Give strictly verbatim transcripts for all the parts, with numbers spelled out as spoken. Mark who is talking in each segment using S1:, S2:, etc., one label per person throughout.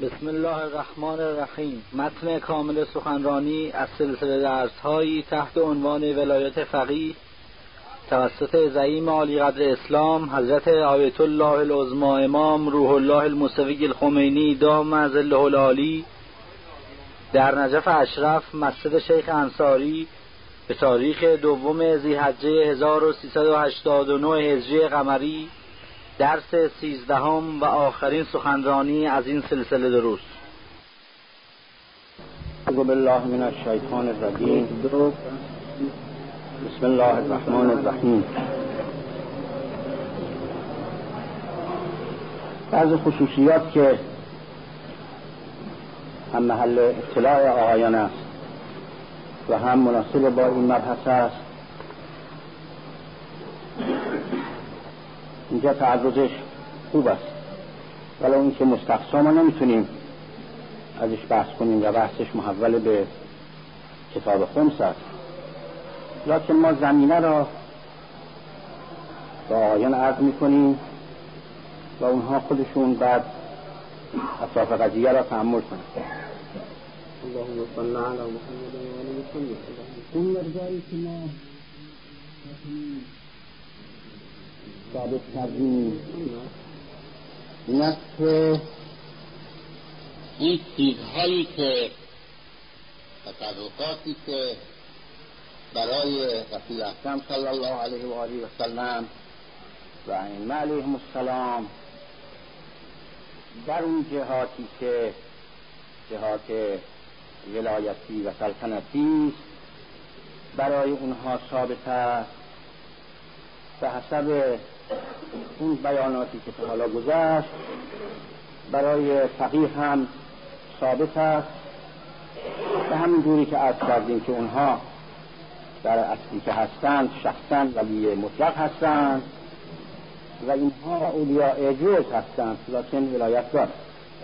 S1: بسم الله الرحمن الرحیم. متن کامل سخنرانی از سلسله درس‌هایی تحت عنوان ولایت فقیه توسط زعیم عالی قدر اسلام حضرت آیت الله العظمی امام روح الله الموسوی الخمینی دام ظله العالی در نجف اشرف مسجد شیخ انصاری به تاریخ دوم ذی‌حجه هزار و سیصد و هشتاد و نه هجری قمری، درس سیزدهم و آخرین سخنرانی از این سلسله دروس.
S2: اعوذ بالله من الشیطان الرجیم. بسم الله الرحمن الرحیم. بعض خصوصیات که هم محل اطلاع آقایان است و هم مناسب با این مبحث است، اینجا تعرضش خوب است، ولی اون که مستقصا ما نمیتونیم ازش بحث کنیم و بحثش محول به کتاب خمس است، لکن ما زمینه را با آقایان عرض میکنیم و اونها خودشون بعد اطراف قضیه را تأمل کنند. اللهم صل علی محمد و آل محمد. اون مرجعی که ما ثابت کردیم این است که این چیزهایی که تصرفاتی که برای رسول اکرم صلی الله علیه و آله و سلم و ائمه علیهم السلام در اون جهاتی که جهات ولایتی و سلطنتی برای اونها ثابت است، به حسب اون بیاناتی که تا حالا گذشت برای فقیه هم ثابت است، به همین جوری که عرض کردیم که اونها در اصلی که هستند شخصا ولی مطلق هستند و اینها اولیاء جز هستند لکن ولایت دارند.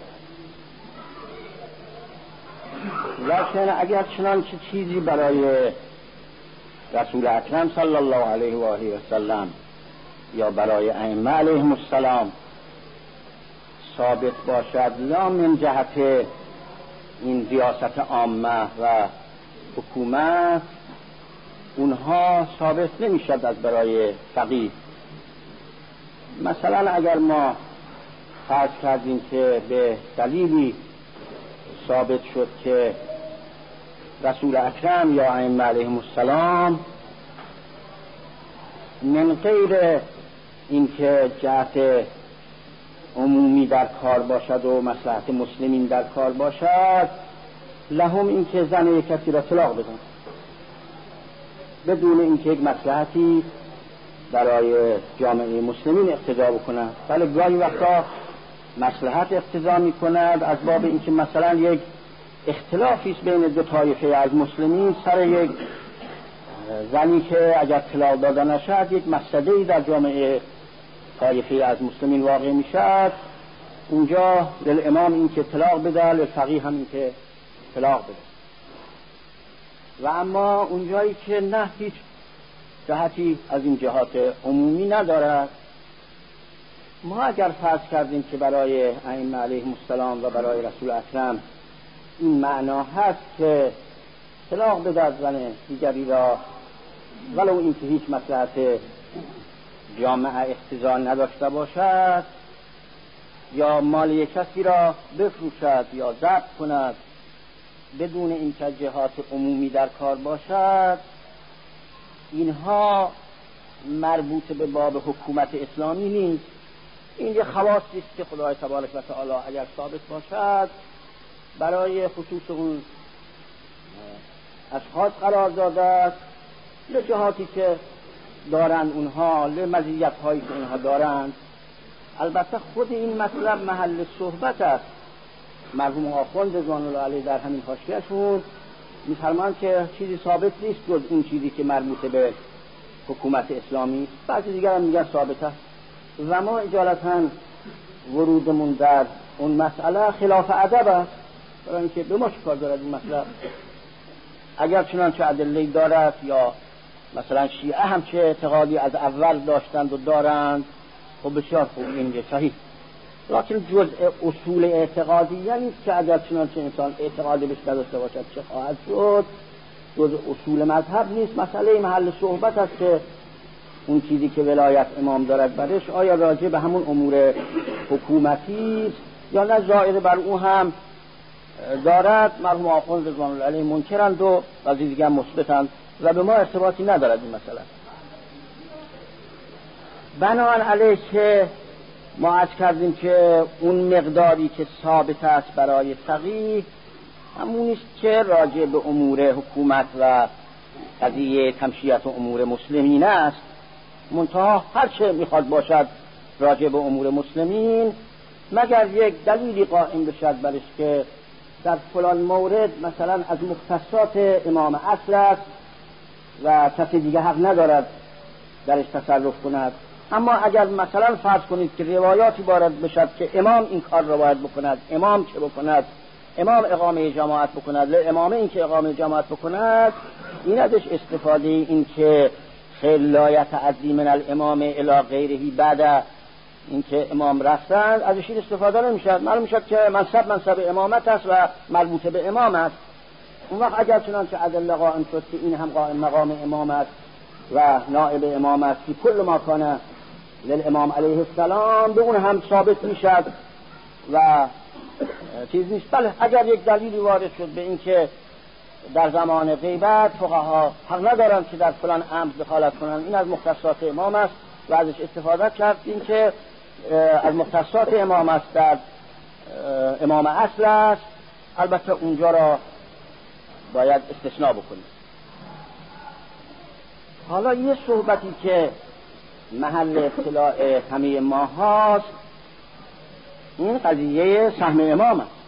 S2: لکن اگر چنانچه چیزی برای رسول اکرم صلی الله علیه و آله و سلم یا برای ائمه علیهم السلام ثابت باشد، لا من جهت این ریاست عامه و حکومت، اونها ثابت نمیشد از برای فقیه. مثلا اگر ما فرض کردیم که به دلیلی ثابت شد که رسول اکرم یا ائمه علیهم السلام من غیر اینکه جهت عمومی در کار باشد و مصلحت مسلمین در کار باشد، لهم اینکه زن یک کسی را طلاق بدن بدون اینکه یک مصلحتی برای جامعه مسلمین اقتضا بکنند. ولی گاهی وقتا مصلحت اقتضا میکند از باب اینکه مثلا یک اختلافی است بین دو طایفه از مسلمین سر یک زنی که اگر طلاق داده نشد یک مفسده‌ای در جامعه طایفه از مسلمین واقع میشد، اونجا للامام این که طلاق بده، للفقیه هم این که طلاق بده. و اما اونجایی که نه هیچ جهتی از این جهات عمومی ندارد، ما اگر فرض کردیم که برای ائمه علیهم السلام و برای رسول اکرم این معنا هست که طلاق بده از زن دیگری را ولو اینکه هیچ مصلحت جامعه اقتضا نداشته باشد، یا مال یک کسی را بفروشد یا ضبط کند بدون اینکه جهات عمومی در کار باشد، اینها مربوط به باب حکومت اسلامی نیست. این یه خواصی است که خدای تبارک و تعالی اگر ثابت باشد برای خصوص اون اشخاص قرار داده است، لجهاتی که دارند اونها، لمزیت هایی که اونها دارند. البته خود این مطلب محل صحبت است. مرحوم آخوند رضوان الله علیه در همین حاشیه‌شون می‌فرمایند که چیزی ثابت نیست جز اون چیزی که مربوط به حکومت اسلامی است. بعضی دیگر هم میگن ثابت است و ما اجالتاً ورودمون در اون مسئله خلاف ادب است، برای اینکه به ما چه کار دارد این مسئله؟ اگر چنانچه ادله‌ای دارد یا مثلا شیعه هم چه اعتقادی از اول داشتند و دارند، خب بسیار خوب، این صحیح. لکن جزء اصول اعتقادی نیست که اگر چنانچه انسان اعتقادی بهش نداشته باشد چه خواهد شد. جزء اصول مذهب نیست. مسئله محل صحبت است که اون چیزی که ولایت امام دارد برش آیا راجع به همون امور حکومتی است یا نه زائد بر او هم دارد. مرحوم آخوند رضوان الله علیه منکرند و بعضی دیگه هم مثبتند و به ما ارتباطی ندارد این مسئله. بنابر علیه که ما عرض کردیم که اون مقداری که ثابت است برای فقیه همون است که راجع به امور حکومت و قضیه تمشیت و امور مسلمین است. منتها هر چه میخواد باشد راجع به امور مسلمین مگر یک دلیلی قائم بشد برش که در فلان مورد مثلا از مختصات امام اصل است و کسی دیگه حق ندارد درش تصرف کند. اما اگر مثلا فرض کنید که روایاتی وارد بشد که امام این کار را باید بکند، امام چه بکند، امام اقامه جماعت بکند، امام این که اقامه جماعت بکند، این ازش استفاده این که خیلی لا یتعدی من الامام الی غیره بعد این که امام رفتند ازش این استفاده نمیشد. معلوم میشد که منصب منصب امامت است و مربوط به امام است. اون وقت اگر چنانچه ادله قائم شد که این هم قائم مقام امام است و نائب امام است که کل ما کان للامام علیه السلام به اون هم ثابت میشد و چیز نیست. بله اگر یک دلیلی وارد شد به این که در زمان غیبت فقها حق ندارند که در فلان امر دخالت کنند، این از مختصات امام است و ازش استفاده کرد، این که از مختصات امام است در امام اصل است، البته اونجا را باید استثناء بکنیم. حالا یه صحبتی که محل اطلاع همه ما هاست این قضیه سهم امام است.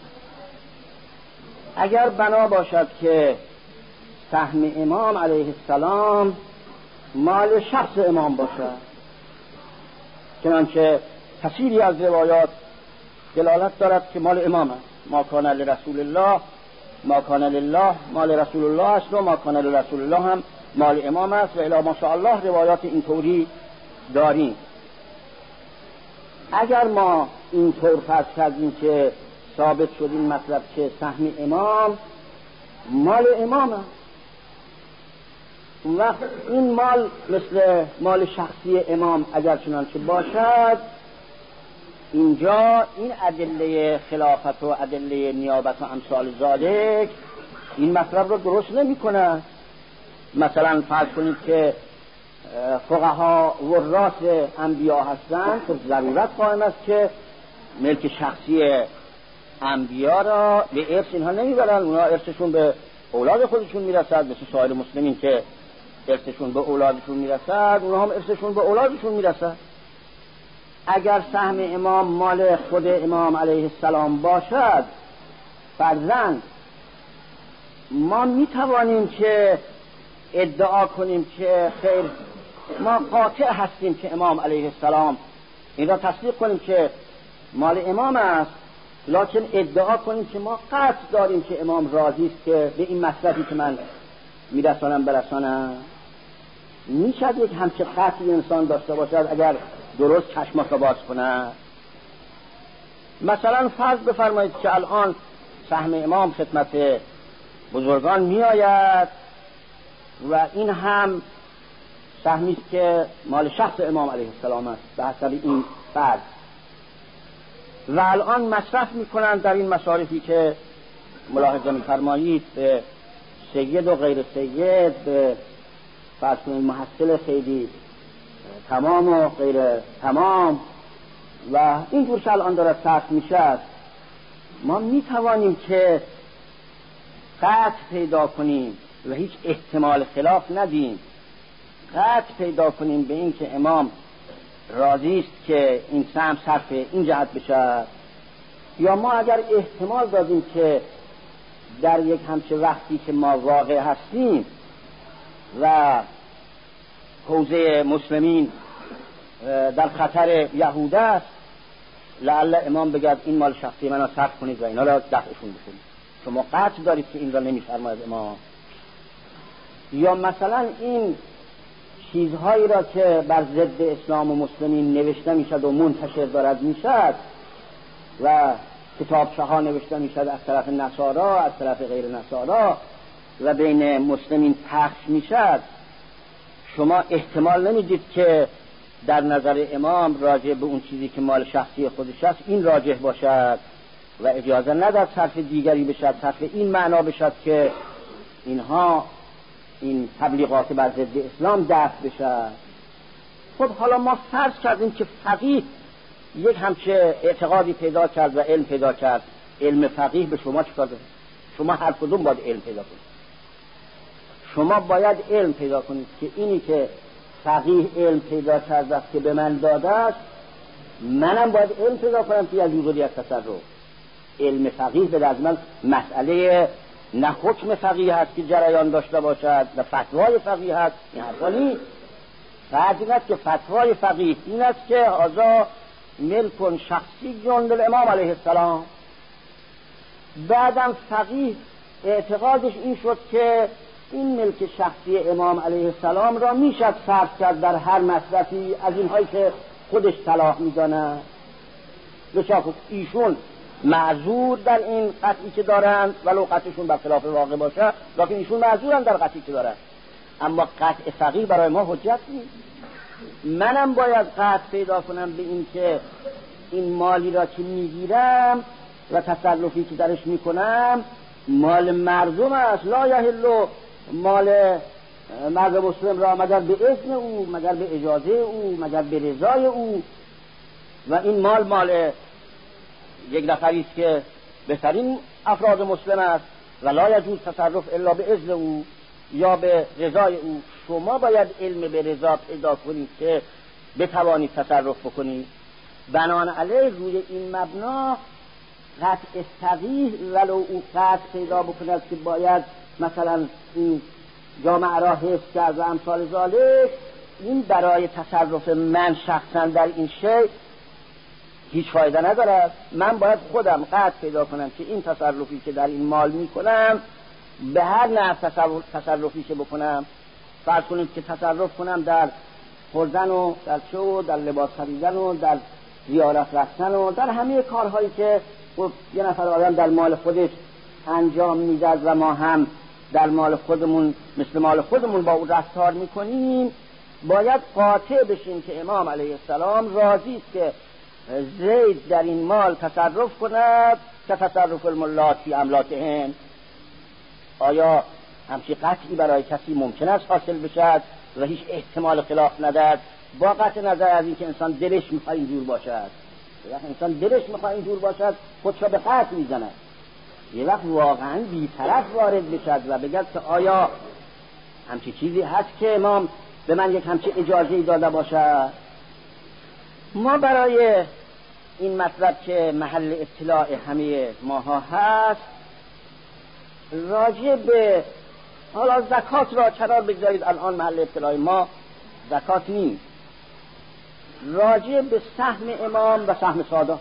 S2: اگر بنا باشد که سهم امام علیه السلام مال شخص امام باشد، چنانچه کثیری از روایات دلالت دارد که مال امام است، ما کان لرسول الله ما کان لله مال رسول الله است و ما کان لرسول الله هم مال امام است و الی ماشاءالله روایات اینطوری داریم. اگر ما اینطور فرض کردیم که ثابت شد این مطلب که سهم امام مال امام است، اون وقت این مال مثل مال شخصی امام اگر چنانچه باشد، اینجا این ادله خلافت و ادله نیابت و امثال ذالک این مطلب رو درست نمی کنه. مثلا فرض کنید که فقها وراث انبیا هستند، خب ضرورت قائم است که ملک شخصی انبیا را به ارث اینها نمیبرن، اونها ارثشون به اولاد خودشون میرسد، مثل سایر مسلمین که ارثشون به اولادشون میرسد، اونها هم ارثشون به اولادشون میرسد. اگر سهم امام مال خود امام علیه السلام باشد فرضاً ما میتوانیم که ادعا کنیم که خیر ما قاطع هستیم که امام علیه السلام، این را تصدیق کنیم که مال امام است، لکن ادعا کنیم که ما قطع داریم که امام راضی است که به این مصرفی که من میرسانم برسانم. میشد یک همچه قطعی انسان داشته باشد اگر درست چشمات را باز کنه. مثلا فرض بفرمایید که الان سهم امام خدمت بزرگان می آید و این هم سهمی است که مال شخص امام علیه السلام است به حسب این فرض، و الان مصرف می کنند در این مصارفی که ملاحظه می فرمایید به سید و غیر سید، به فرض کنید محصل خیلی تمام و غیر تمام و این جور که الان دارد صرف میشه. ما می توانیم که قطع پیدا کنیم و هیچ احتمال خلاف ندیم، قطع پیدا کنیم به این که امام راضی است که این سهم صرف این جهت بشه، یا ما اگر احتمال دادیم که در یک همچه وقتی که ما واقع هستیم و حوزه مسلمین در خطر یهود است، لعل امام بگد این مال شخصی من را صرف کنید و اینا را دفعشون بکنید، شما قطع دارید که این را نمیفرماید امام. یا مثلا این چیزهایی را که بر ضد اسلام و مسلمین نوشته میشد و منتشر دارد میشد، و کتابچه ها نوشته میشد از طرف نصارا، از طرف غیر نصارا و بین مسلمین پخش میشد، شما احتمال نمیدید که در نظر امام راجع به اون چیزی که مال شخصی خودش است این راجح باشد و اجازه نداد صرف دیگری بشد، صرف این معنا بشد که اینها این تبلیغات بر ضد اسلام دفع بشد. خب حالا ما فرض کردیم که فقیه یک همچه اعتقادی پیدا کرد و علم پیدا کرد. علم فقیه به شما چیکار داره؟ شما هر کدوم باید علم پیدا کنید. شما باید علم پیدا کنید که اینی که فقیه علم پیدا کرده است که به من داده است، منم باید علم پیدا کنم که یجوز یک تصرف. علم فقیه به از من مسئله نه حکم فقیه هست که جریان داشته باشد و فتوای فقیه هست، این حرفا نیست. فرض این است که فتوای فقیه این است که هذا ملک شخصی جند الامام علیه السلام. بعدم فقیه اعتقادش این شد که این ملک شخصی امام علیه السلام را میشد صرف کرد در هر مصرفی از اینهایی که خودش صلاح میداند. بسیار خوب، ایشون معذور در این قطعی که دارند ولو قطعشون برخلاف واقع باشه، لیکن ایشون معذورن در قطعی که دارند. اما قطع فقیه برای ما حجت نیست. منم باید قطع پیدا کنم به این که این مالی را که میگیرم و تصرفی که درش میکنم مال مردم است. لا یحل مال مرد مسلم را مگر به اذن او، مگر به اجازه او، مگر به رضای او. و این مال مال یک نفری است که بهترین افراد مسلم است و لا یجوز تصرف الا به اذن او یا به رضای او. شما باید علم به رضا پیدا کنید که بتوانید تصرف بکنید. بنابراین روی این مبنا قطع فقیه ولو او قطع پیدا بکند که باید مثلا این جامعه را حفظ کرد و امثال ذالک، این برای تصرف من شخصا در این شی هیچ فایده ندارد. من باید خودم قطع پیدا کنم که این تصرفی که در این مال میکنم به هر نوع تصرفی که بکنم، فرض کنید که تصرف کنم در خوردن و در چه و در لباس خریدن و در زیارت رفتن و در همه کارهایی که یه نفر آدم در مال خودش انجام میداد و ما هم در مال خودمون مثل مال خودمون با او رفتار میکنیم، باید قاطع بشیم که امام علیه السلام راضی است که زید در این مال تصرف کند که تصرف الملات فی املاکهم. آیا همچی قطعی برای کسی ممکن است حاصل بشد و هیچ احتمال خلاف ندارد؟ با قطع نظر از اینکه انسان دلش میخواد اینجور باشد. یه وقت انسان دلش میخواد اینجور باشد خودشا به قطع میزند. یه وقت واقعا بی‌طرف وارد بشد و بگد که آیا همچی چیزی هست که امام به من یک همچی اجازه‌ای داده باشد. ما برای این مطلب که محل اطلاع همه ماها هست، راجع به حالا زکات را قرار بگذارید الان محل اطلاع ما زکات نیست، راجع به سهم امام و سهم سادات،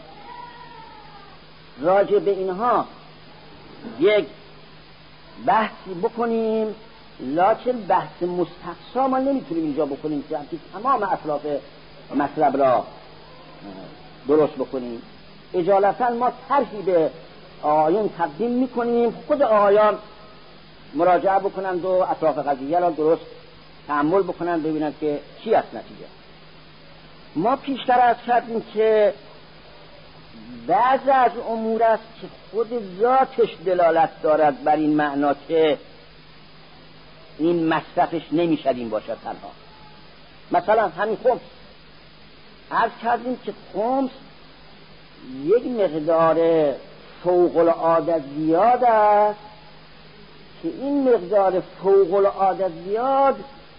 S2: راجع به اینها یک بحثی بکنیم. لکن بحث مستقصا ما نمیتونیم اینجا بکنیم که تمام اطراف مطلب را درست بکنیم. اجالتا ما طرحی به آیان تقدیم میکنیم، خود آیان مراجعه بکنند و اطراف قضیه را درست تأمل بکنند ببینند که چی است نتیجه. ما پیشتر عرض کردیم که بعض از امور است که خود ذاتش دلالت دارد بر این معنا که این مصرفش نمیشدیم باشد تنها. مثلا همین خمس عرض کردیم که خمس یک مقدار فوق العاده زیاد است که این مقدار فوق العاده زیاد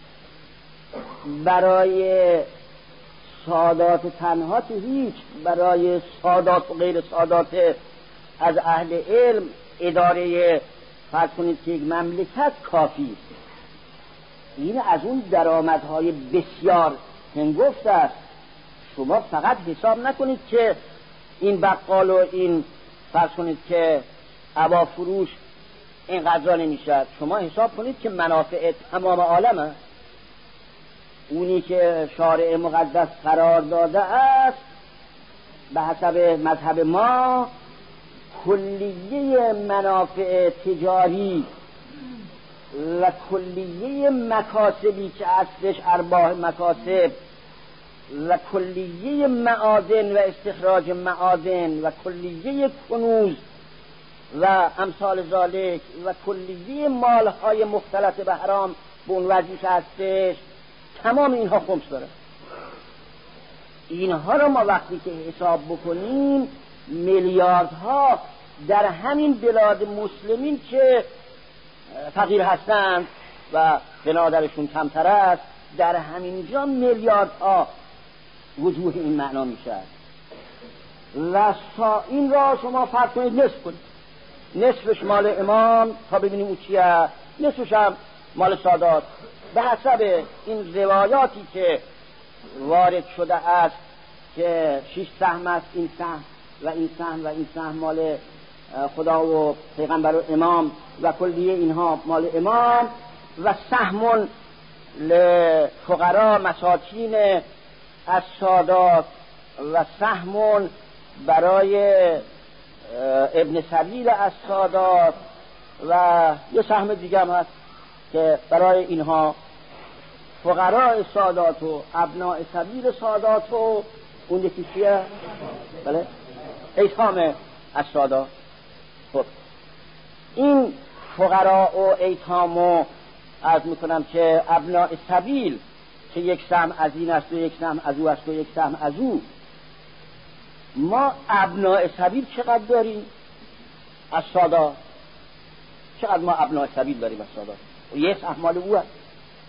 S2: برای سادات تنها که هیچ، برای سادات و غیر سادات از اهل علم اداره فرض کنید که یک مملکت کافی است. این از اون درآمدهای بسیار هنگفت است. شما فقط حساب نکنید که این بقال و این فرض کنید که عبا فروش این قدر نمیشد. شما حساب کنید که منافع تمام عالم است. اونی که شارع مقدس قرار داده است به حسب مذهب ما کلیه منافع تجاری و کلیه مکاسبی که اصلش ارباح مکاسب و کلیه معادن و استخراج معادن و کلیه کنوز و امثال ذالک و کلیه مالهای مختلط به حرام به اون وظیفه هستش، تمام اینها خمس داره. اینها رو ما وقتی که حساب بکنیم میلیاردها در همین بلاد مسلمین که فقیر هستند و بنادرشون کمتر است، در همینجا میلیاردها وجوه این معنا میشه. و این را شما فرض کنید نصف کنید، نصفش مال امام تا ببینیم او چیه، نصفش هم مال سادات. به حسب این روایاتی که وارد شده است که شش سهم است، این سهم و این سهم و این سهم مال خدا و پیغمبر و امام و کلیه اینها مال امام، و سهم لفقراء مساکین السادات و سهم برای ابن سبیل السادات و یه سهم دیگه هم هست که برای اینها فقراء سادات و ابناء سبیل سادات و اون یکی چیه؟ بله ایتام السادات. خب این فقراء و ایتام و عرض میکنم که ابناء سبیل که یک سهم از این است و یک سهم از او است و یک سهم از او، ما ابناء سبیل چقدر داریم از سادات؟ چقدر ما ابناء سبیل داریم از سادات؟ و یک سهم مال او است.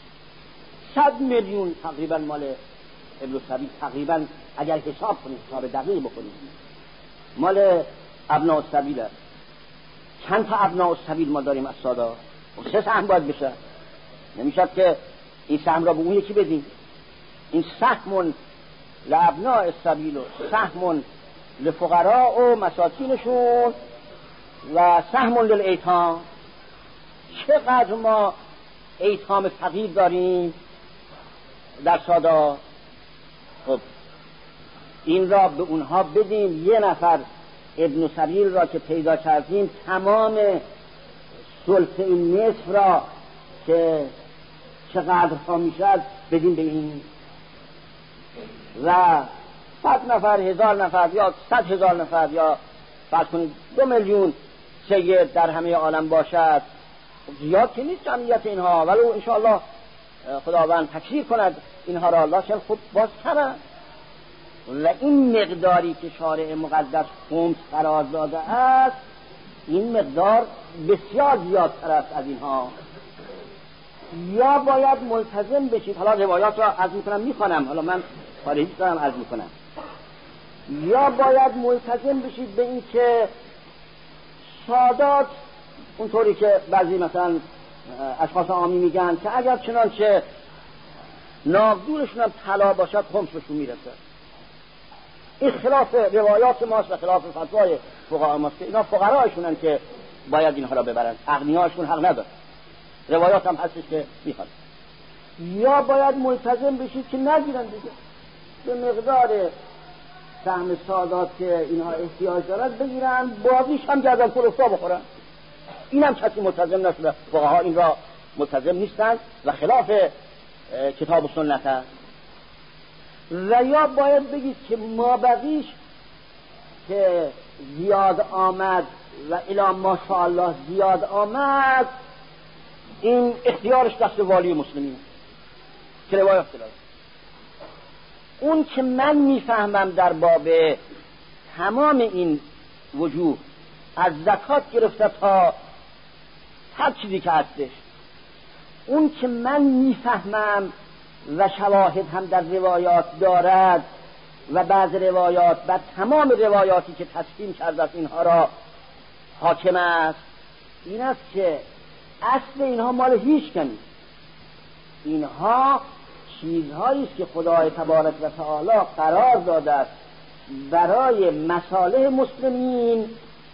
S2: صد میلیون تقریبا مال ابن سبیل، تقریبا اگر حساب کنیم، حساب دقیق بکنیم، مال ابناء سبیل است. چند تا ابناء سبیل ما داریم از سادات؟ و سه سهم باید بشه. نمیشد که این سهم را به اون یکی بدیم. این سهم لابناء السبیل و سهم لفقراء و مساکینشون و سهم للایتام. چقدر ما ایتام فقیر داریم در سادات؟ خب این را به اونها بدیم. یه نفر ابن سبیل را که پیدا کردیم، تمام سلطه این نصف را که چقدر ها میشد بدیم به این. و صد نفر، هزار نفر یا صد هزار نفر یا فرض کنید دو میلیون سید در همه عالم باشد، زیاد که نیست جمعیت اینها، ولو انشاءالله خداوند تکثیر کند اینها را، لکن خود باز کمه. و این مقداری که شارع مقدس خمس قرار داده است، این مقدار بسیار زیادتر است از اینها. یا باید ملتزم بشید، حالا روایات را عرض میکنم میخوانم، حالا من خارجی دارم عرض میکنم، یا باید ملتزم بشید به این که سادات اونطوری که بعضی مثلا اشخاص عامی میگن که اگر چنانچه ناقدورشون هم طلا باشد خمس بهشون میرسه. این خلاف روایات ماست و خلاف فتوای فقها ماست که اینا فقرایشونن که باید اینها را ببرن، اغنیاشون حق نداره. روایات هم هستش که میخواد. یا باید ملتزم بشید که نگیرن دیگه، به مقدار سهم سادات که اینها احتیاج دارد بگیرن، بازیش هم گردن کلفتا بخورن. این هم کسی ملتزم نشده. فقها این را ملتزم نیستن و خلاف کتاب و سنت هست. و یا باید بگید که ما بقیش که زیاد آمد و الی ماشاءالله زیاد آمد، این اختیارش دست والی مسلمین که روایت داره. اون که من میفهمم در باب تمام این وجوه، از زکات گرفته تا هر چیزی که هستش، اون که من میفهمم و شواهد هم در روایات دارد و بعض روایات و تمام روایاتی که تسلیم کرده است اینها را حاکم است، این است که اصل اینها مال هیچ کنی. اینها چیزهایی است که خدای تبارک و تعالی قرار داده است برای مصالح مسلمین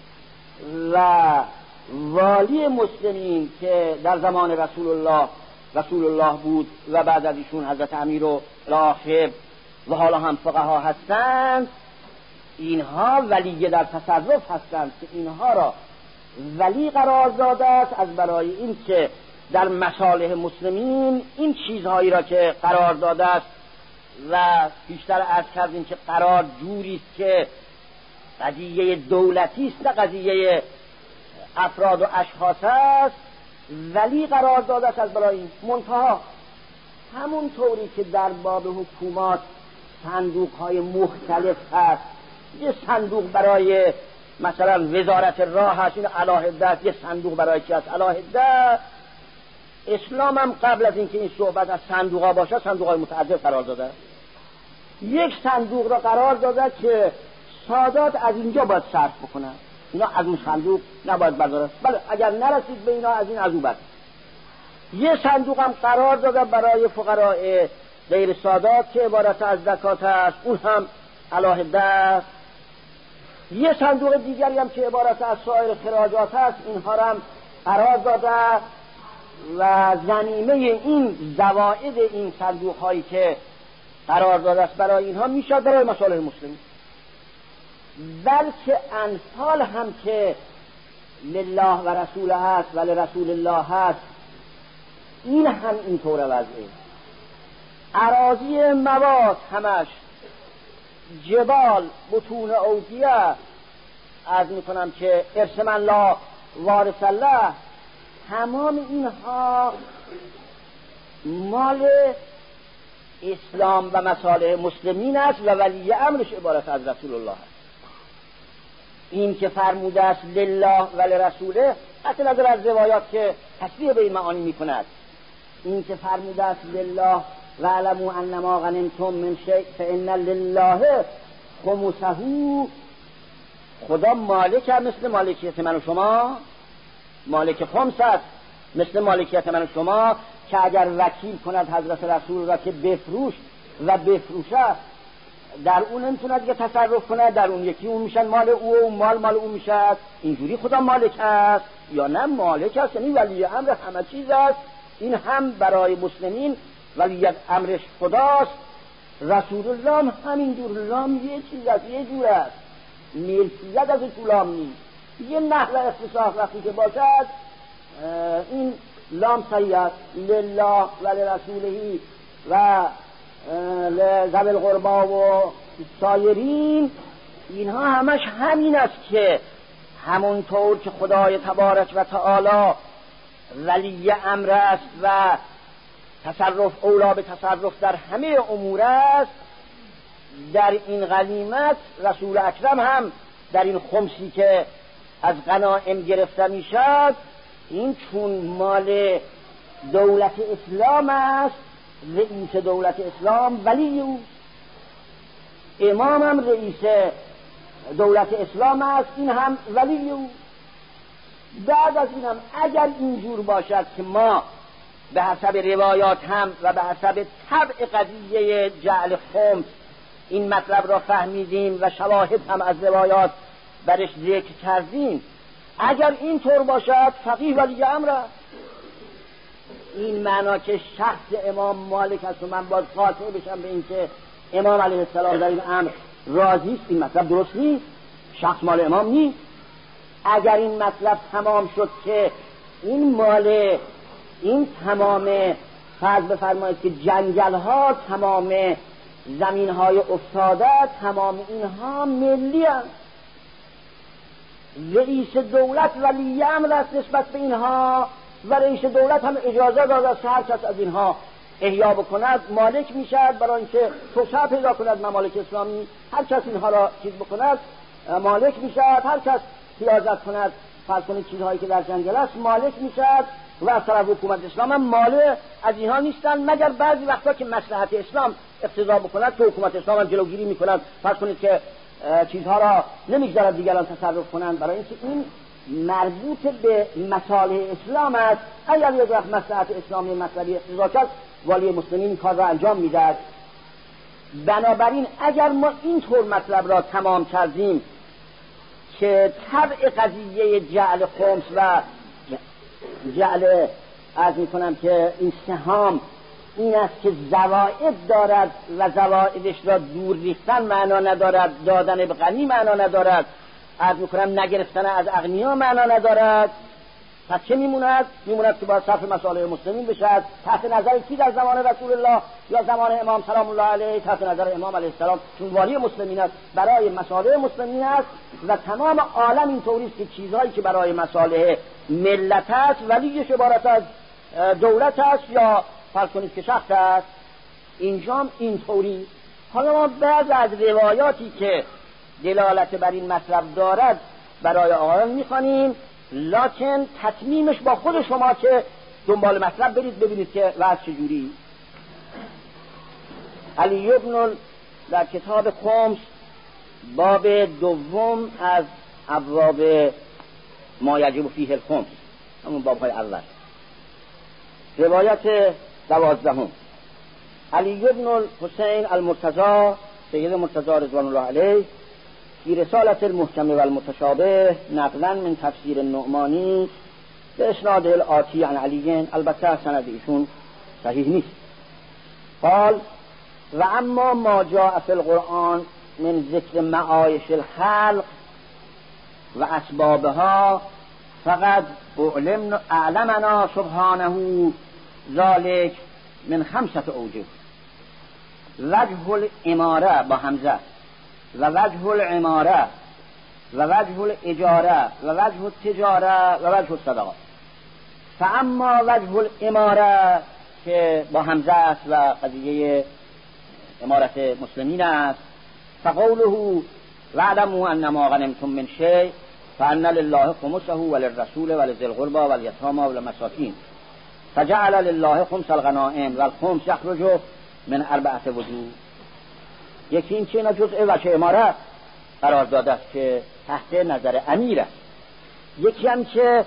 S2: و والی مسلمین که در زمان رسول الله رسول الله بود و بعد از ایشون حضرت امیر و الاخر و حالا هم فقها هستند. اینها ولی در تصرف هستند که اینها را ولی قرار داده است از برای این که در مصالح مسلمین این چیزهایی را که قرار داده است و بیشتر عرض کردیم که قرار جوری است که قضیه دولتی است نه قضیه افراد و اشخاص است، ولی قرار داده است از برای این. منتها همون طوری که در باب حکومات صندوق های مختلف هست، یه صندوق برای مثلا وزارت راه هست، این علاهده است، یه صندوق برای چی هست علاهده. اسلام هم قبل از اینکه این صحبت از صندوق ها باشه صندوق های متعدد قرار داده. یک صندوق را قرار داده که سادات از اینجا باید صرف بکنن، اینا از اون صندوق نباید بردارن، بله اگر نرسید به اینا از این از اون بد. یه صندوق هم قرار داده برای فقراء غیر سادات که عبارت از زکات است، اون هم علاهده است. یه صندوق دیگری هم که عبارت از سایر خراجات است، اینها هم قرار داده و ضمیمه این زوائد این صندوق هایی که قرار داده است برای اینها میشد برای مصالح مسلمین. بلکه انفال هم که لله و رسول هست و لرسول الله هست، این هم اینطور وضعه. اراضی مواد همش، جبال، بطون اودیه، عرض میکنم که ارث من لا وارث له، تمام اینها مال اسلام و مصالح مسلمین است و ولی امرش عبارت از رسول الله است. این که فرموده است لله و لرسوله، حتی نظر از روایات که تصریح به این معانی میکند، این که فرموده است لله و علموا انما غنمتم من شیء فان لله خمسه، خدا مالک هم مثل مالکیت من و شما، مالک خمس است مثل مالکیت من و شما، که اگر وکیل کند حضرت رسول را که بفروش و بفروشه، در اون نمیتوند که تصرف کنه، در اون یکی اون میشن مال او و اون مال مال او میشه. اینجوری خدا مالک است یا نه؟ مالک است، یعنی ولی امر همه چیز است. این هم برای مسلمین ولی امرش خداست. رسول الله همین جور، لام یه چیز است، یه جور است، ملکیت از لام نیست. یه نحوه اختصاص وقتی که باشد این لام صحیح است، لله و لرسوله و لذوی القربا و سایرین، اینها همش همین است که همونطور که خدای تبارک و تعالی ولی امر است و تصرف اولا به تصرف در همه امور است، در این غنیمت رسول اکرم هم در این خمسی که از غنایم گرفته می شد، این چون مال دولت اسلام است، رئیس دولت اسلام ولی او، امام هم رئیس دولت اسلام است، این هم ولی او. بعد از این هم اگر اینجور باشد که ما به حسب روایات هم و به حسب طبع قضیه جعل خمس این مطلب را فهمیدیم و شواهد هم از روایات برش ذکر کردیم، اگر این طور باشد فقیه ولی امر است. این معنا که شخص امام مالک است و من باید قاطع بشم به این که امام علیه السلام در این امر راضی است، این مطلب درست نیست، شخص مال امام نیست. اگر این مطلب تمام شد که این مال، این تمام فرض بفرمایید که جنگل ها، تمام زمین های افتاده، تمام اینها ملی هست، رئیس دولت ولی امر است نسبت به اینها و رئیس دولت هم اجازه داده است هر کس از اینها احیا بکند مالک میشد، برای اینکه توسعه پیدا کند ممالک اسلامی، هر کس اینها را چیز بکند مالک میشد، هر کس حفاظت کند فرض کنید چیزهایی که در جنگل است مالک میشد. و از طرف حکومت اسلام هم مالک از اینها نیستن، مگر بعضی وقتا که مصلحت اسلام اقتضا بکند که حکومت اسلام هم جلوگیری میکند، فرض کنید که چیزها را نمیگذارد دیگران تصرف کنند، برای اینکه این مربوط به مصالح اسلام است. اگر یک وقت مصلحت اسلامی مطلبی اقتضا کرد، والی مسلمین این کار را انجام میدهد. بنابراین اگر ما این طور مطلب را تمام کردیم که طبع قضیه جعل خمس و جعل عرض میکنم که این سهام این است که زوائد دارد و زوائدش را دور ریختن معنا ندارد، دادن به غنی معنا ندارد، عرض میکنم نگرفتن از اغنیا معنا ندارد. پس چه میموند؟ میموند که باید صرف مسائل مسلمین بشد. تحت نظر کی در زمان رسول الله یا زمان امام سلام الله علیه؟ تحت نظر امام علیه السلام، چون والی مسلمین است، برای مسائل مسلمین است و تمام عالم این طوری است که چیزهایی که برای مسائل ملت است ولیش عبارت از دولت است یا فرض کنید که شخص است، اینجام این طوری. حالا ما بعض از روایاتی که دلالت بر این مطلب دارد برای آقایان میخوانیم، لکن تتمیمش با خود شما که دنبال مطلب برید ببینید که وضع چجوری. علی ابن در کتاب خمس باب دوم از ابواب ما یجب فیه الخمس، همون بابهای اول، روایت دوازدهم. علی ابن الحسین المرتضی سید مرتضی رضوان الله علیه فی رسالت المحکم و المتشابه نقلا من تفسیر النعمانی به اسناد الآتی عن علی، البته سند ایشون صحیح نیست، قال و اما ما جاء فی القرآن من ذکر معایش الخلق و اسبابها فقد اعلمنا سبحانه ذلك من خمسة اوجه: وجه الاماره با همزه و وجه العماره و وجه الاجاره و وجه التجاره و وجه الصدقه. فاما وجه الاماره که با همزه است و قضیه امارت مسلمین است، فقوله واعلموا انما غنمتم من شیء فان لله خمسه وللرسول ولذي القربى واليتامى والمساکین فجعل لله خمس الغنائم والخمس يخرج من اربعه وجوه. یکی این که جزء وجه امارت قرار داده است که تحت نظر امیر است، یکی هم که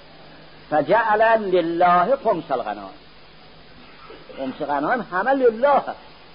S2: فجعل لله خمس الغنائم، خمس غنائم همه لله است،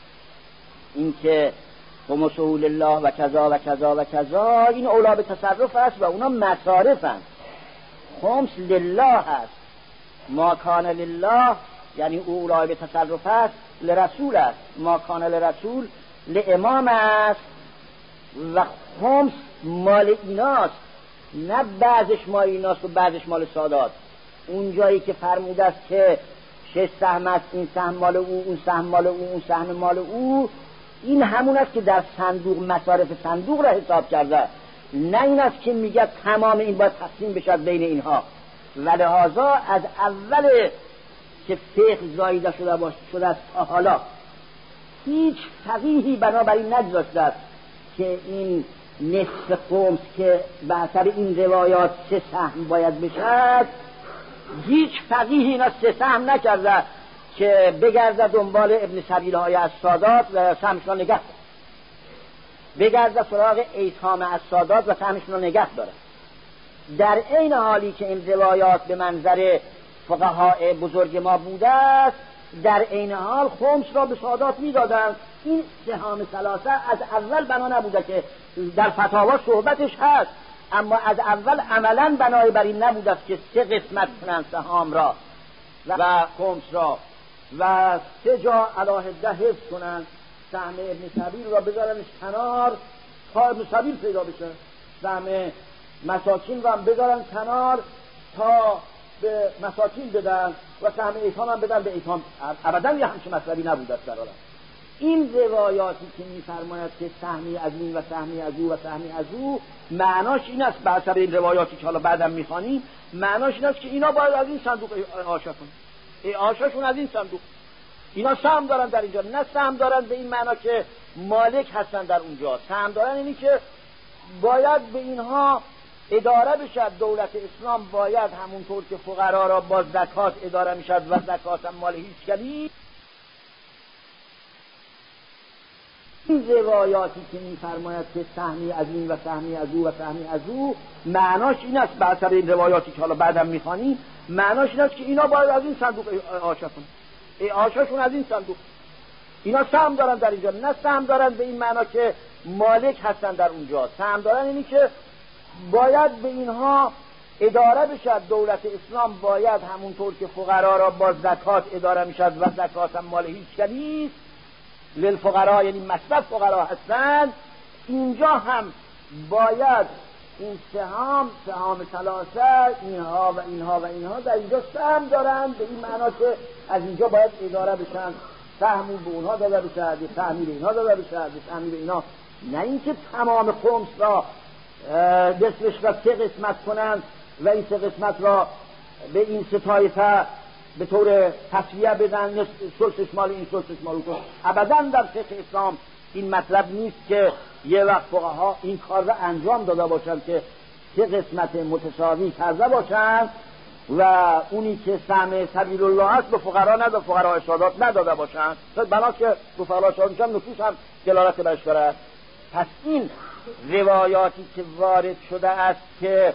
S2: این که خمسه لله و کذا و کذا و کذا این اولا به تصرف است و اونا مصارف است. خمس لله است، ما کان لله یعنی اولا به تصرف است، لرسول است، ما کان لرسول لامام است و خمس مال ایناست، نه بعضش مال ایناست و بعضش مال سادات. اون جایی که فرموده است که شش سهم است، این سهم مال او، اون سهم مال او، اون سهم مال او، این همون است که در صندوق مصارف صندوق را حساب کرده، نه این است که میگه تمام این باید تقسیم بشد بین اینها. و لحاظا از اول که فقه زایده شده باشه شده است تا حالا هیچ فقیهی بنابراین نگذاشته است که این نصف خمس که به اثر این روایات سه سهم باید بشد، هیچ فقیهی اینا سه سهم نکرده که بگرده دنبال ابن سبیل های از سادات و سهمشون رو نگه بگرده سراغ ایتام از سادات و سهمشون رو نگه داره. در این حالی که این روایات به منظر فقهای بزرگ ما بوده است، در این حال خمس را به سادات میدادند. این سهام ثلاثه از اول بنا نبوده که در فتاوا صحبتش هست، اما از اول عملا بنای بر این نبوده است که سه قسمت کنند سهام را و خمس را و سه جا علاهده حفظ کنند. سهم ابن سبیل را بذارنش کنار تا ابن سبیل پیدا بشه، سهم مساکین را هم بذارن کنار تا به مساکین بدن و سهم ایتام هم بدن به ایتام. ابدا یه همچه مطلبی نبوده است در عالم. این روایاتی که میفرماید که سهمی از این و سهمی از او و سهمی از او، معناش این است به حسب این روایاتی که حالا بعدم میخوانیم، معناش این است که اینا باید از این صندوق اعاشه کنن، اعاشهشون از این صندوق. اینا سهم دارن در اینجا، نه سهم دارن به این معنا که مالک هستن در اونجا، سهم دارن اینی که باید به اینها اداره بشد. دولت اسلام باید همونطور که فقرا را با زکات اداره میشد و زکات هم مال هیچ کلی. این روایاتی که میفرماید که سهمی از این و سهمی از او و سهمی از او، معناش این است به حسب این روایاتی که حالا بعدم میخوانیم، معناش این است که اینا باید از این صندوق اعاشه کنن، اعاشهشون از این صندوق. اینا سهم دارن در اینجا، نه سهم دارن به این معنا که مالک هستن در اونجا، سهم دارن اینی که باید به اینها اداره بشد دولت اسلام باید همونطور که فقرا را با زکات اداره میشد و زکات هم مال هیچ کس نیست، للفقرا یعنی مصرف فقرا هستند، اینجا هم باید این سهام سهام ثلاثه اینها و اینها و اینها در اینجا سهم دارند، به این معنا که از اینجا باید اداره بشن، سهمی به اونها داده بشد، سهمی به اینها داده بشد، سهمی به اینها، نه اینکه تمام خمس را دستش را سه قسمت کنند و این سه قسمت را به این سه طایفه به طور تسویه بدن، ثلثش مال این ثلثش مال اون. ابدا در فقه اسلام این مطلب نیست که یه وقت فقها این کار را انجام داده باشند که سه قسمت متساوی کرده باشند و اونی که سهم سبیل الله است به فقرا نداده، فقرا سادات نداده باشند، بنا که به فقرا سادات هم نفوس هم دلالت برش داره. پس این روایاتی که وارد شده است که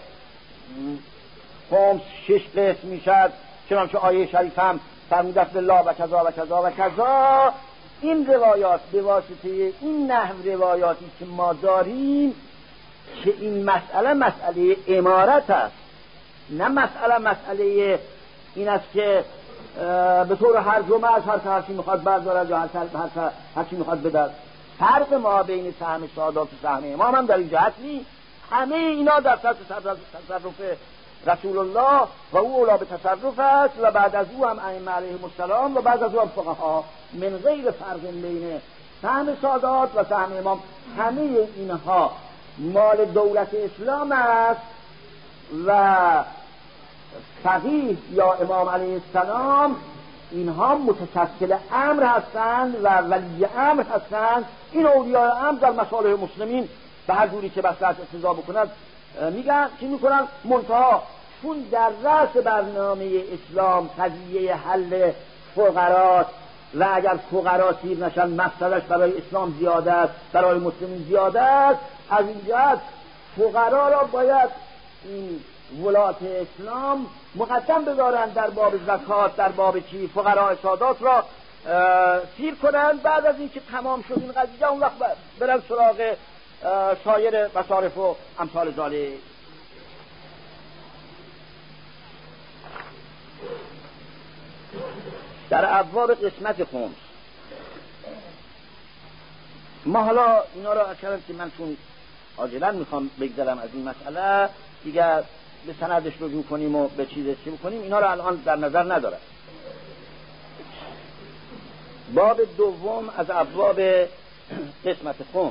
S2: خمس شش قسم میشد، چنانچه آیه شریف هم فرموده است بالله و کذا و کذا و کذا، این روایات به واسطه این نحو روایاتی که ما داریم که این مسئله مسئله امارت است، نه مسئله مسئله این است که به طور هر جمعه از هر هرچی میخواد بردارد یا هر هرچی میخواد بدهد. فرق ما بین سهم سادات و سهم امام هم در این جهت نیست، همه اینا در تحت تصرف رسول الله و او اولا به تصرف است و بعد از او هم ائمه علیهم السلام و بعد از او هم فقها، من غیر فرق بین سهم سادات و سهم امام. همه اینها مال دولت اسلام است و فقیه یا امام علیه السلام اینها متکفل امر هستند و ولی امر هستند. این اولیاء امر در مصالح مسلمین به هر جوری که مصلحت اقتضا بکند میگن چی میکنن، منتها چون در رأس برنامه اسلام قضیه حل فقرات و اگر فقرا سیر نشن مفسدش برای اسلام زیاده است، برای مسلمین زیاده است، از این جهت فقرا را باید این ولات اسلام مقدم بدارند در باب زکات، در باب چی فقراء سادات را سیر کنند. بعد از اینکه تمام شد این قضیه اون وقت برن سراغ سایر مصارف و امثال ذالک. در ابواب قسمت خمس ما حالا اینا را اکرم که من چون عاجلا میخوام بگذرم از این مسئله دیگر به سندش رجوع کنیم و به چیزش چی بکنیم، اینا را الان در نظر ندارم. باب دوم از ابواب قسمت خمس،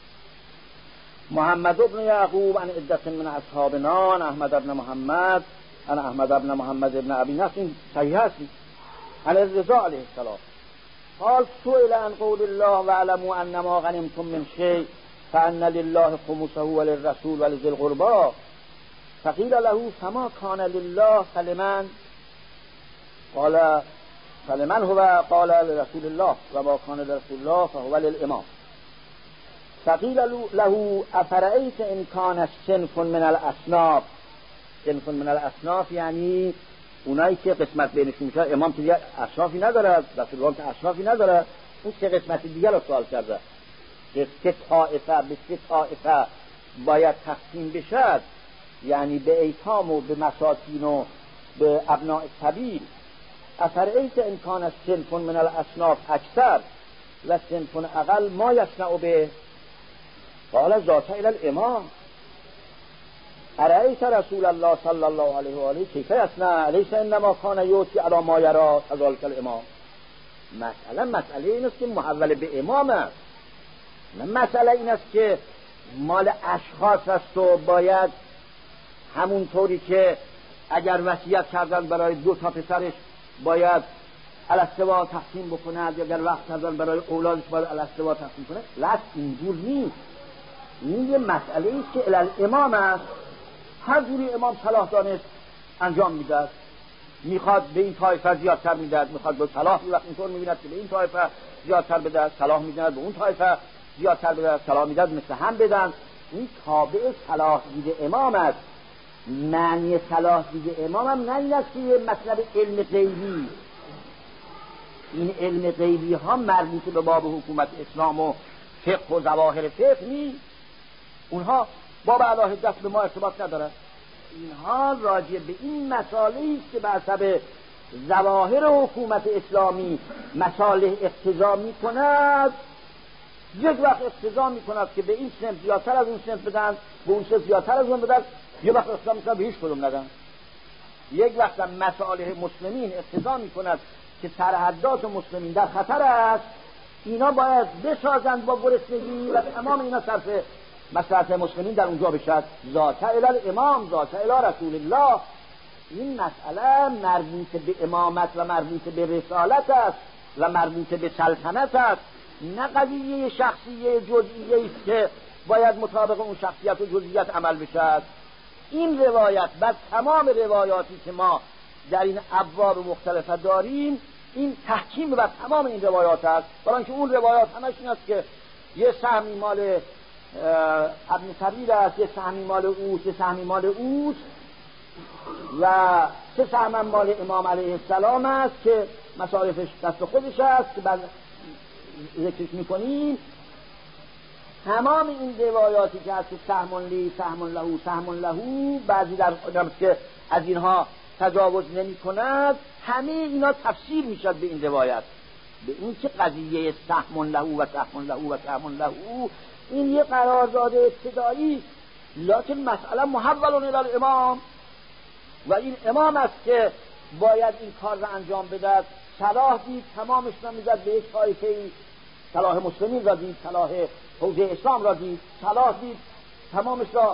S2: محمد ابن یعقوب عن عدة من اصحابنا عن احمد ابن محمد عن احمد ابن محمد ابن ابی نصر، این صحیح است، عن الرضا علیه السلام قال سئل عن قول الله واعلموا انما غنمتم من شيء فان لله خمسه وللرسول ولذي القربى فقيل له فما كان لله فلمن قال فلمن هو قال لرسول الله وما كان لرسول الله فهو للامام فقيل له افرأيت ان كان صنف من الاصناف، صنف من الاصناف یعنی اونایی که قسمت بینشون میشه، امام که دیگه اصنافی نداره، رسول الله که اصنافی نداره، اون سه قسمت دیگه رو سوال کرده که سه طائفه به سه طائفه باید تقسیم بشد، یعنی به ایتام و به مساکین و به ابناء السبیل. افرأیت ان کان صنف من الاصناف اکثر و صنف اقل ما یصنع به قال ذات الی الامام ارأیت رسول الله صلی الله علیه و آله کیف یصنع لیس انما کان یؤتی علی ما یری کذلک الامام. مسئله مسئله این است که محول به امام است، نه مسئله این است که مال اشخاص است و باید همونطوری که اگر وصیت کردن برای دو تا پسرش باید الاستوا تقسیم بکند، یا اگر وقت کردن برای اولادش باید الاستوا تقسیم کنه. لا، اینجور نیست. این یه مسئله است که الامام است، هر جوری امام صلاح دانست انجام میدهد، میخواد به این طایفه زیادتر میدهد، میخواد به صلاح وقت اینطور میبیند که به این طایفه زیادتر بدهد، صلاح میدهد به اون طایفه زیادتر بدهد، صلاح میدهد مثل هم بدن. این تابع صلاح دید امام است. معنی صلاح دید امام هم نه این است که مطلب علم غیبی، این علم غیبی ها مربوط به باب حکومت اسلام و فقه و ظواهر فقه نیست، اونها باب علاهه دست به ما ارتباط نداره. اینها راجع به این مسائلی است که به حسب ظواهر حکومت اسلامی مصالح اقتضا می‌کند، یک وقت اقتضا می‌کند که به این صنف زیادتر از اون صنف بدن، به اون صنف زیادتر از اون بدن، یک وقت اقتضا می‌کند به هیچ کدوم ندن. یک وقت هم مصالح مسلمین اقتضا می‌کند که سرحدات مسلمین در خطر است، اینا باید بسازند با گرسنگی و تمام اینا صرف مصلحت مسلمین در اونجا بشد. ذات الی الامام، ذات الی رسول الله. این مسئله مربوط به امامت و مربوط به رسالت است و مربوط به سلطنت است، نه قضیه شخصیه جزئیه است که باید مطابق اون شخصیت و جزئیات عمل بشد. این روایت و تمام روایاتی که ما در این ابواب مختلفه داریم، این تحکیم بر تمام این روایات است، برای اینکه اون روایات همش این است که یه سهمی مال ابن سبیل است، یه سهمی مال اوست، یه سهمی مال اوست و سه سهم مال امام علیه السلام است که مصارفش دست خودش است که بعد ذکرش میکنیم. تمام این روایاتی که هست سهم لی سهم له سهم له، بعضی در آدم که از اینها تجاوز نمی کند، همه اینا تفسیر میشد به این روایت، به این که قضیه سهم له و سهم له و سهم له این یه قرارداد ابتدایی، لکن مسئله محول الی الامام و این امام است که باید این کار را انجام بدهد. صلاح دید تمامش را میزد به یک طایفه‌ای، صلاح مسلمین را دید، صلاح حوزه اسلام را دید، صلاح دید تمامش را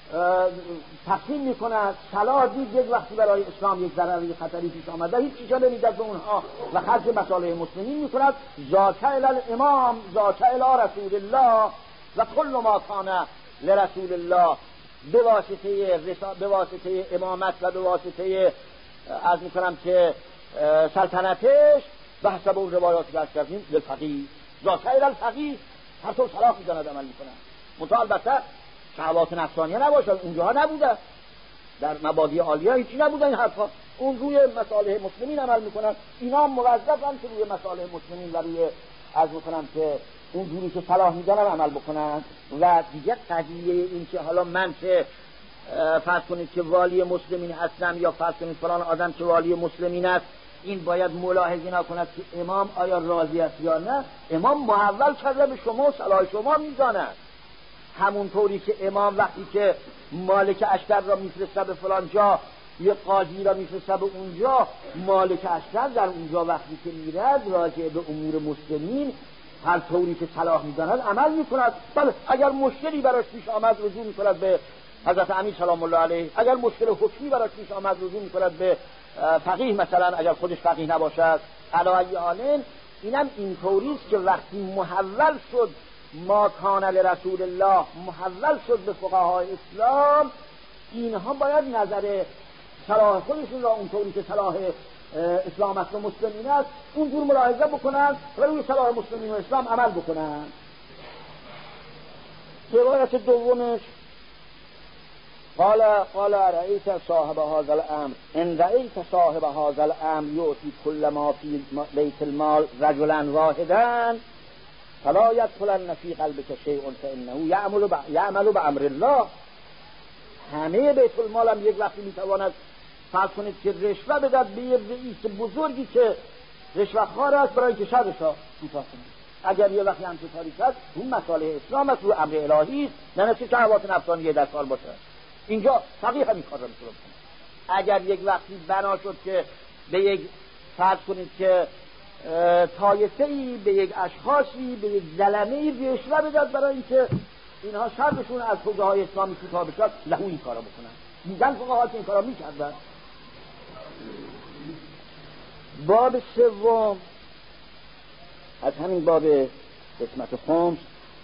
S2: تقسیم میکند، صلاح دید یک وقتی برای اسلام یک ضرری خطری پیش آمده هیچ چیزا نمیدهد به اونها و خرج مصالح مسلمین میکند. ذاک الی الامام ذاک الی رسول الله و کل ما کان لرسول الله به واسطه به واسطه امامت و به واسطه از میکنم که سلطنتش به حسب اون روایاتی که از کردیم للفقیه ذاک الی الفقیه، هر طور صلاح میداند عمل میکنند. منتها البته شهوات نفسانیه نباشد، اونجاها نبوده، در مبادی عالیه هیچی نبوده این حرفا، اون روی مصالح مسلمین عمل میکنن. اینا موظفن که روی مصالح مسلمین و روی از میکنم که اون جوری که صلاح میدانن عمل بکنن. و دیگه قضیه این که حالا من که فرض کنید که والی مسلمین هستم یا فرض کنید فلان آدم که والی مسلمین است، این باید ملاحظه نکند که امام آیا راضی است یا نه. امام محول کرده به شما، صلاح شما میداند. همونطوری که امام وقتی که مالک اشتر را میفرسته به فلان جا، یه قاضی را میفرسته به اونجا، مالک اشتر در اونجا وقتی که میرد راجع به امور مسلمین هر طوری که صلاح میداند عمل میکند. بله اگر مشکلی براش پیش آمد رجوع میکند به حضرت امیر سلام الله علیه، اگر مشکل حکمی براش پیش آمد رجوع میکند به فقیه، مثلا اگر خودش فقیه نباشد. علی حالین اینم اینطوری است که وقتی محول شد ما کان لرسول الله، محول شد به فقهای اسلام، اینها باید نظر صلاح خودشون را اونطوری که صلاح اسلام است و مسلمین است اونجور ملاحظه بکنند و روی صلاح مسلمین و اسلام عمل بکنند. روایت دومش قال قال رأیت صاحب هذا الامر ان رأیت صاحب هذا الامر یؤتی کل ما فی بیت المال رجلا واحدا فلا یدخلن فی قلبک شیء فانه یعمل یعمل بامر الله. همه بیت المال هم یک وقتی میتواند فرض کنید که رشوه بدهد به یه رئیس بزرگی که رشوه خوار است برای اینکه شرش را کوتاه کنه. اگر یه وقتی همچین کاری کرد اون مصالح اسلام است، رو امر الهی است، نه نه شهوات نفسانی در کار باشه. اینجا فقیه همین کار را میتونه کنه. اگر یک وقتی بنا شد که به یک فرض کنید که طایفه‌ای به یک اشخاصی به یک زلمه‌ای رشوه بدهد برای اینکه اینها شرشون از حوزه‌های اسلامی کوتاه بشد، لهو این کارا بکنن. دیدن فقها که این کارا میکردن. باب سوم از همین باب قسمت خمس،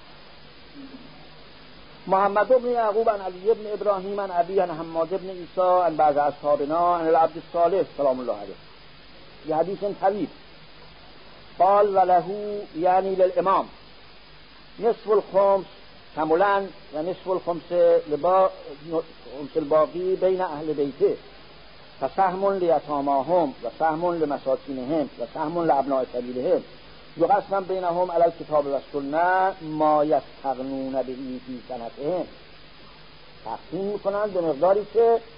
S2: محمد بن یعقوب عن علی بن ابراهیم عن ابی عن حماد بن عیسی عن بعض اصحابنا عن العبد الصالح سلام الله علیه. یه حدیث طویل. قال وله یعنی للامام نصف الخمس کاملا و نصف الخمس لبا خمس الباقی بین اهل بیته فسهم لیتاماهم و سهم لمساکینهم و سهم لابناء سبیلهم یقسم بینهم علی الکتاب و السنه ما یستغنون به فی سنتهم. تقسیم میکنند به مقداری که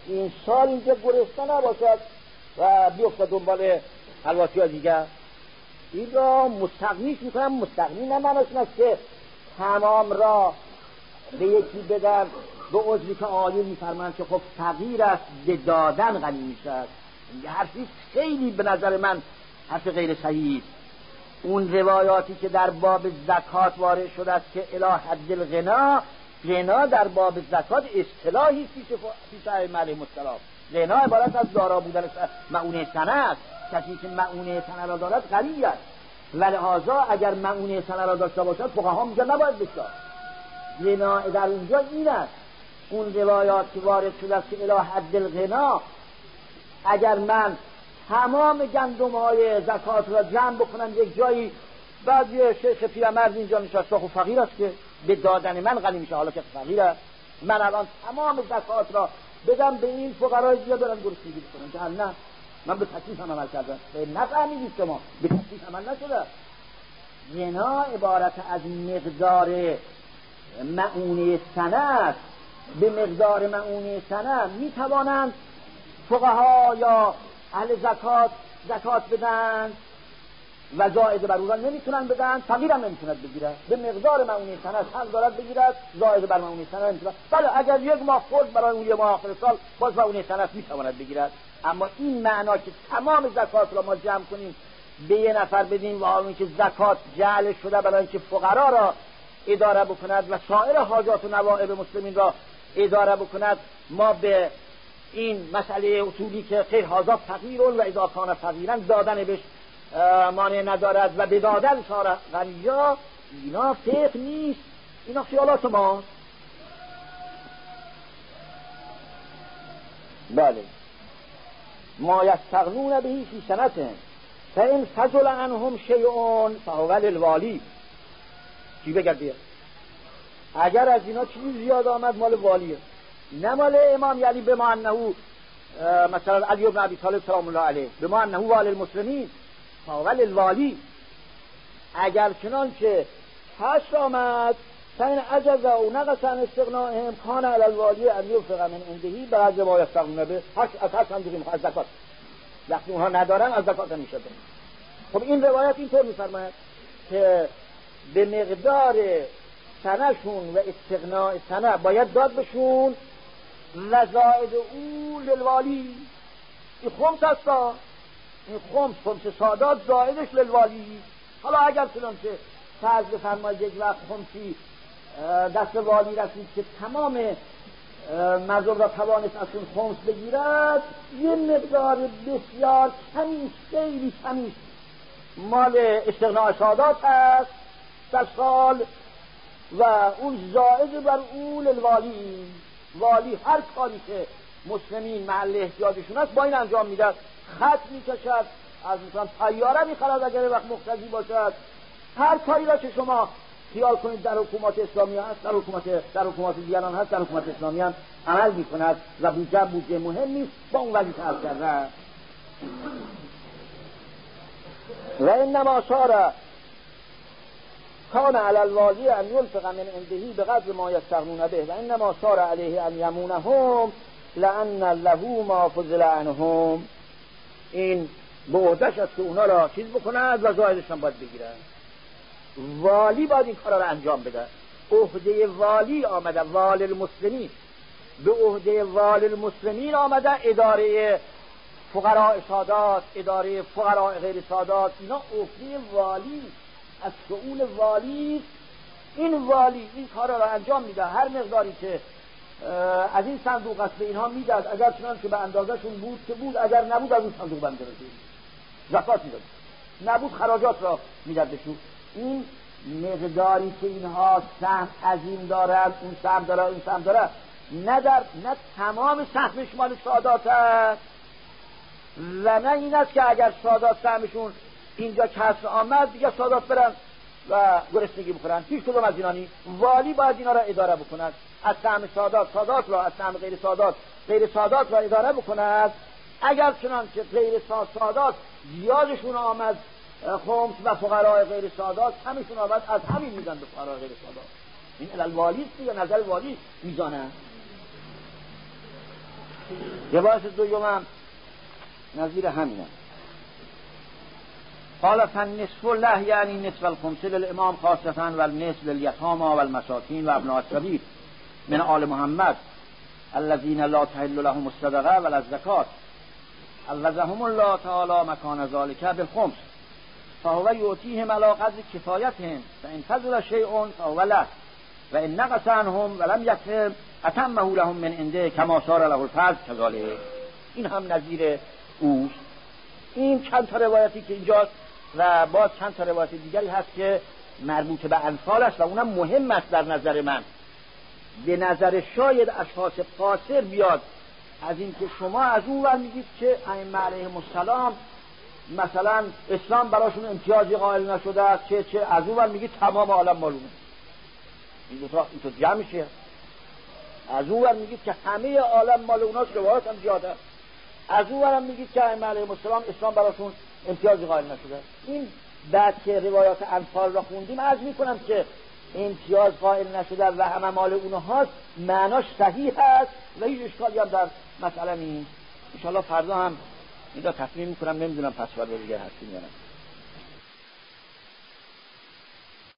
S2: این سال اینجا گرسنه نباشد و بیفته دنبال حلواتی ها دیگر. این را مستغنیش میکنم. مستغنی نمانش است که تمام را به یکی بدن، به عضوی که آیه میفرمند که خب فقیر است به دادن غنی میشد. این حرفی خیلی به نظر من حرف غیر صحیح. اون روایاتی که در باب زکات وارد شده است که الی حد الغنا، غنا در باب زکات اصطلاحی پیش پیش ائمه علیهم السلام. غنا عبارت از دارا بودن مؤونه سنه است. کسی که مؤونه سنه را دارد غنی است. ولهذا اگر مؤونه سنه را داشته باشد فقها میگن نباید بشد. غنا در اونجا این است. اون روایات که وارد شده است که الی حد الغنا، اگر من تمام گندم های زکات را جمع بکنم یک جایی، بعد یه شیخ پیرمرد اینجا نشسته، خب فقیر است که به دادن من غنی میشه، حالا که فقیر است. من الان تمام زکات را بدم به این فقرای دیگه برن گرسنگی بکنن. نه، من به تکلیفم عمل کردم. نفهمیدید شما، به تکلیف عمل نشده. غنا عبارت از مقدار مؤونه سنه است. به مقدار مؤونه سنه میتوانند فقها یا اهل زکات زکات بدن و زائد بر اون را نمیتونن بدن. فقیر هم نمیتوند بگیرد. به مقدار مؤونه سنه حق دارد بگیرد، زائد بر مؤونه سنه نمیتوند. بله اگر یک ماه خورد برای اون یک ماه آخر سال باز مؤونه سنه میتواند بگیرد. اما این معنا که تمام زکات را ما جمع کنیم به یه نفر بدیم و حالا که زکات جعل شده برای اینکه فقرا را اداره بکند و سایر حاجات و نوائب مسلمین را اداره بکند، ما به این مسئله اصولی که خیر هازا فقیرون و اذا کان فقیرن دادن بهش مانع ندارد و به دادن سار غنیا، اینا فقه نیست، اینا خیالات ماست. بله، ما یستغنون بهی فی سنته فان فضل عنهم شیء فهو للوالی. چی بگرد بیا؟ اگر از اینا چیزی زیاد آمد مال والیه، نه مال امام. یعنی به ما انه مثلا علی بن ابی طالب سلام الله علیه به ما انه والی المسلمین فهو للوالی. اگر چنانچه حش آمد فین عجز و نقص عن استغنائهم کان علی الوالی ان ينفق من عنده بعد ما یستغنون به حش از صندوق از زکات. وقتی اونها ندارن از زکات نمیشه. خب این روایت اینطور میفرماید که به مقدار سنهشون و استغناء سنه باید داد بشون و زائد او للوالی. این خمس هستا، این خمس خمس سادات زائدش للوالی. حالا اگر چنان که فرض بفرمایید یک وقت خمسی دست والی رسید که تمام مردم را توانست از اون خمس بگیرد، یه مقدار بسیار کمی، خیلی کمی مال استغناء سادات هست در سال و اون زائد بر اون الوالی. والی هر کاری که مسلمین محل احتیاجشون است با این انجام میده. خط میکشد، از مثلا طیاره میخرد اگر وقت مقتضی باشد. هر کاری را که شما خیال کنید در حکومت اسلامی هست، در حکومت در حکومت دیگران هست، در حکومت اسلامی هم عمل میکند و بودجه بودجه مهم نیست، با اون وظیفه حل کرده. و انما صار کان علی الوالی ان ينفق من عنده بقدر ما یستغنون به و انما صار علیه ان یمونهم لان له ما فضل عنهم. این به عهده‌اش است که اونا را چیز بکند و زائدش هم باید بگیرن. والی باید این کارا را انجام بده. عهده والی آمده، والی المسلمین به عهده والی المسلمین آمده اداره فقراء سادات، اداره فقراء غیر سادات. اینا عهده والی از شؤون والی. این والی این کارا را انجام میده. هر مقداری که از این صندوق است به اینها میداد، اگر چنان که به اندازهشون بود که بود، اگر نبود از اون صندوق بنده رسید زکات میداد، نبود خراجات را میداد بشون. این مقداری که اینها سهم عظیم دارند، اون سهم داره این سهم داره، نه در نه تمام سهمش مال سادات است و نه این است که اگر سادات سهمشون اینجا کسر آمد دیگه سادات برن و گرسنگی بخورن. هیچ کدوم از اینا نیست. والی باید اینا را اداره بکند، از سهم سادات سادات را، از سهم غیر سادات غیر سادات را اداره بکند. اگر چنان که غیر سادات زیادشون آمد خمس و فقراء غیر سادات همشون آمد، از همین میزن به فقراء غیر سادات. این الوالی است یا نظر والی میزانه. روایت دومم نظیر همینه. قال فالنصف له یعنی نصف الخمس للامام خاصة والنصف للیتامى والمساکین و ابناء السبیل من آل محمد الذین لا تحل لهم الصدقه ولا الزکات عوضهم الله تعالی مکان ذلك بالخمس فهو یعطیهم علی قدر کفایتهم فان فضل شیء فهو له و ان نقص عنهم ولم یکفهم اتمه لهم من عنده کما صار له الفضل كذلك. این هم نظیر اوست. این چند تا روایتی که اینجاست و باز چند تا روایت دیگری هست که مربوط به انفال است و اونم مهم است در نظر من. به نظر شاید اشخاص قاصر بیاد از این که شما از اون ور میگید که ائمه علیهم السلام مثلا اسلام براشون امتیازی قائل نشده است، چه چه از اون ور میگید تمام عالم معلومه. این دو تا این تو جمع میشه. از اون ور میگید که همه عالم مال اوناست، روایات هم زیاده. از اون ور هم میگید که ائمه علیهم السلام اسلام براشون امتیازی قائل نشده. این بعد که روایات انفال را خوندیم عرض میکنم که امتیاز قائل نشده و همه مال اونهاست، معناش صحیح است و هیچ اشکالی هم در مسئله نیست. ان شاءالله فردا هم اینجا تصمیم میکنم، نمیدونم پس فردا دیگه هستیم یا نه.